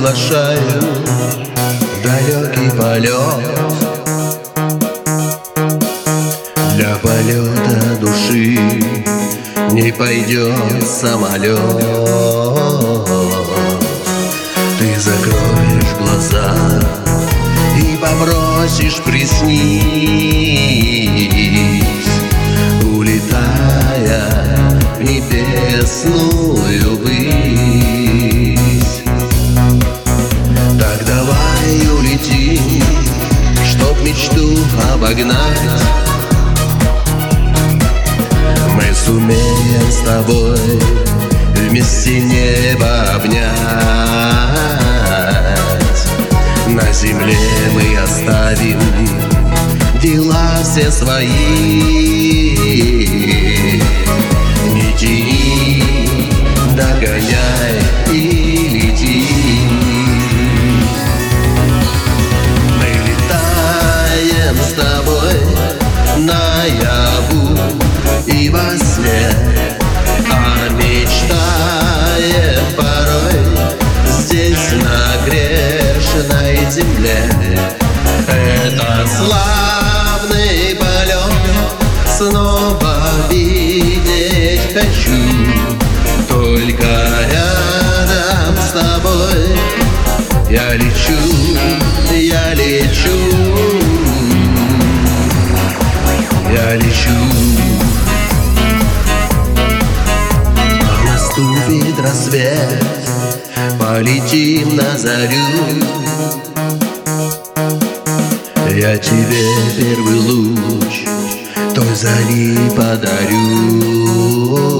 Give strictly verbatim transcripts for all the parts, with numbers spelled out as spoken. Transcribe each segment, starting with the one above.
приглашаю в далекий полет. Для полета души не пойдет самолет. Ты закроешь глаза и попросишь приснись, улетая в небесную высь. Так давай улетим, чтоб мечту обогнать. Мы сумеем с тобой вместе небо обнять. На земле мы оставим дела все свои. Не тяни, догоняй и лети. Мы летаем с тобой наяву и во сне, а мечтаем порой здесь, на грешной земле. Это славный полет, снова видеть хочу. Только рядом с тобой я лечу, я лечу, я лечу. Наступит рассвет, полетим на зарю. Я тебе первый луч той зари подарю.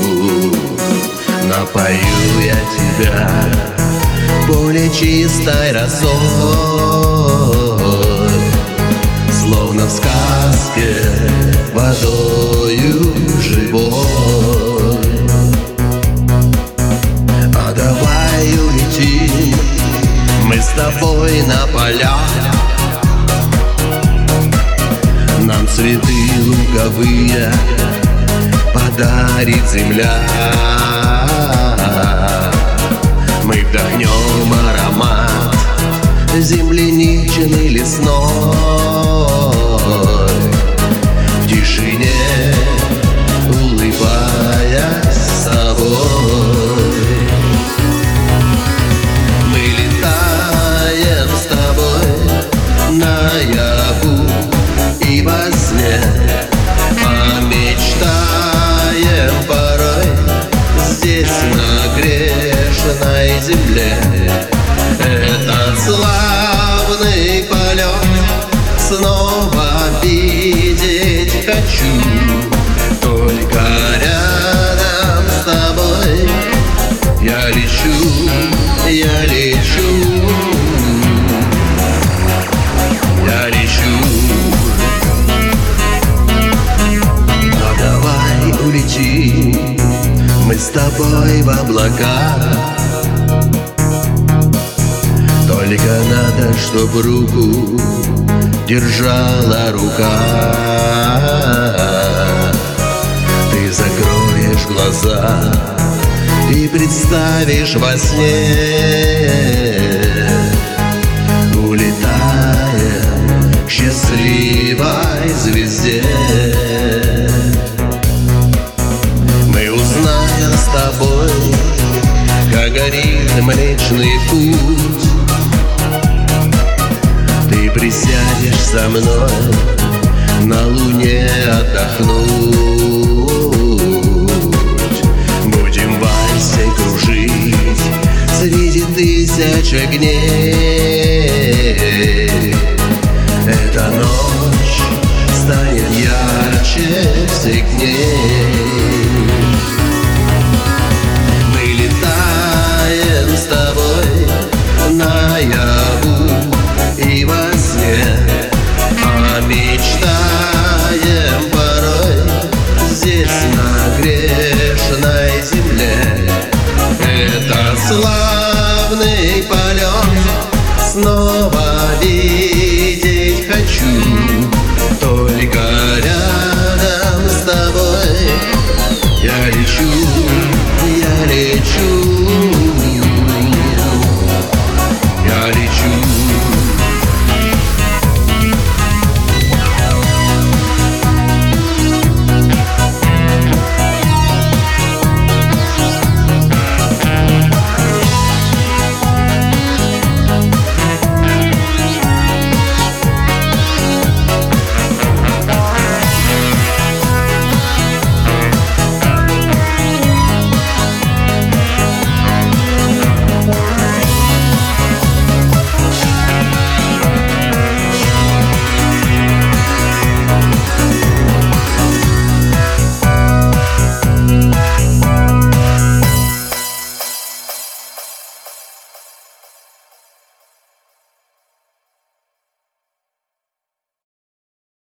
Напою я тебя более чистой росой, словно в сказке водою живой. А давай улетим мы с тобой на поля. Нам цветы луговые подарит земля. Мы вдохнем аромат земляничный лесной. В тишине улыбаясь собой. Мы летаем с тобой наяву и во сне, а мечтаем порой здесь, на грешной земле. Этот славный полет снова видеть хочу. Только рядом с тобой я лечу, я лечу, я лечу. А давай улетим мы с тобой в облака. Только надо, чтоб руку держала рука. Ты закроешь глаза и представишь во сне, улетаем к счастливой звезде. Мы узнаем с тобой, как горит Млечный Путь. Ты присядешь со мной на Луне отдохнуть. Будем в вальсе кружить среди тысяч огней. Эта ночь станет ярче всех дней. Мы летаем с тобой наяву и во сне, а мечтаем порой здесь, на грешной земле. Это славный полет снова видеть хочу.